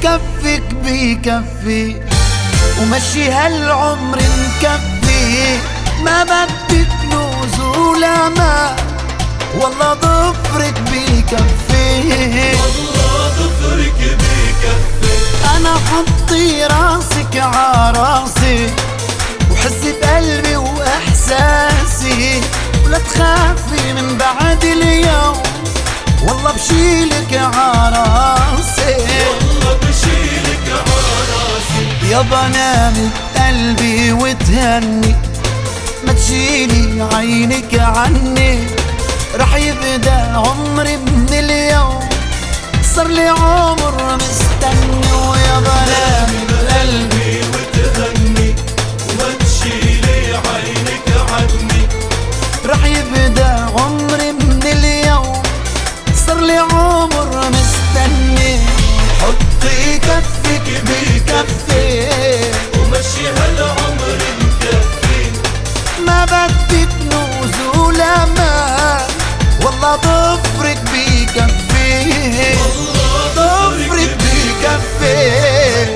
كفك بيكفي ومشي هالعمر مكفي. ما بدك كنوز ولا ما والله ضفرك بيكفي، والله ضفرك بيكفي. أنا حطي راسك عراسي وحسي بقلبي وإحساسي، ولا تخافي من بعد اليوم والله بشيلك عراسي، والله بشيلك عراسي. يابا نامي قلبي وتهني، ما تشيلي عينك عني، رح يبدأ عمري من اليوم، صار لي عمر مستني. ويابا نامي قلبي وتهني وما تشيلي عينك عني، رح يبدأ عمري من اليوم، صار لي عمر مستني. حطي كفك بكفي ومشي هالعمر مكفي. ما بدك كنوز ولا ما والله ضفرك بيكفي، والله ضفرك بيكفي.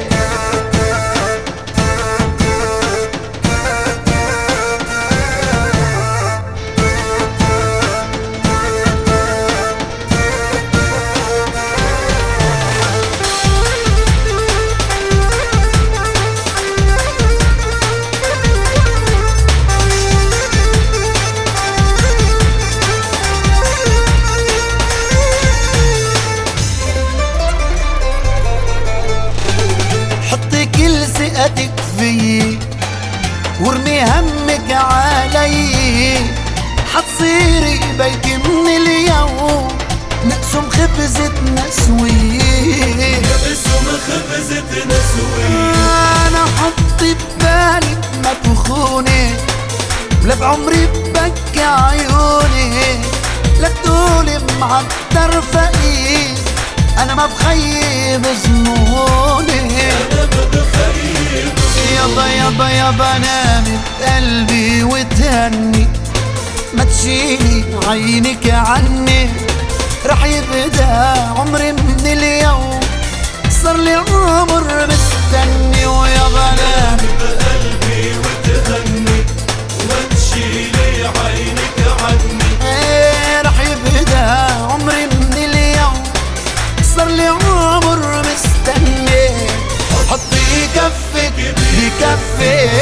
كل ثقتك فيي وارمي همك علي، حتصيري بيتي من اليوم نقسم خبزتنا سوية، نقسم خبزتنا سوية. أنا حطي ببالي ما تخوني ولا بعمري ببكي عيوني، لا تقولي معطر فقير أنا ما بخيب ظنوني. يابا يابا يابا نامي بقلبي وتهني، ما تشيلي عينك عني، رح يبدأ عمري من اليوم، صار لي عمر مستني. ويابا نامي بقلبي وتهني وما تشيلي عينك عني، رح يبدأ عمري من اليوم، صار لي عمر مستني. حطي كفك بكفي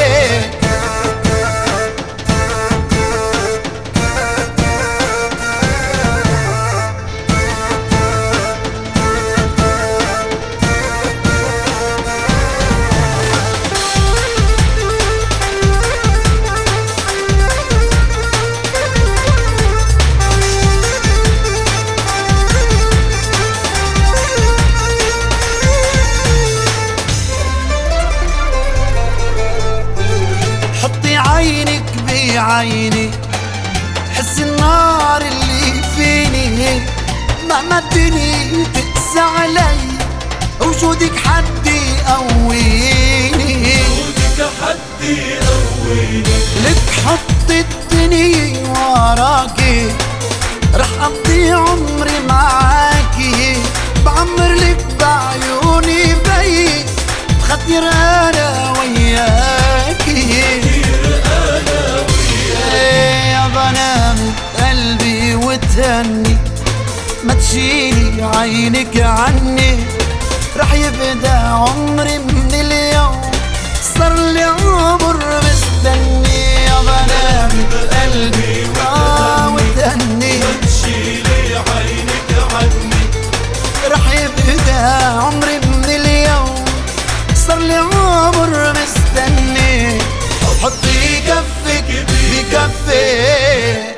عينك بعيني، حس النار اللي فيني، مهما الدنيا تقسى علي وجودك حدي قويني، وجودك حدي قويني. لك حط الدنيا وراكي، رح أقضي عمري معاكي، بعمر لك بعيوني بي، بخاطر أنا وياكي. يابا نامي قلبي وتهني، ما تشيلي عينك عني، رح يبدأ عمري من اليوم، صار لي عمر مستني. يابا نامي قلبي وتهني، ما تشيلي عينك عني، رح يبدأ عمري من اليوم، صار لي عمر مستني. حطي كفك بكفي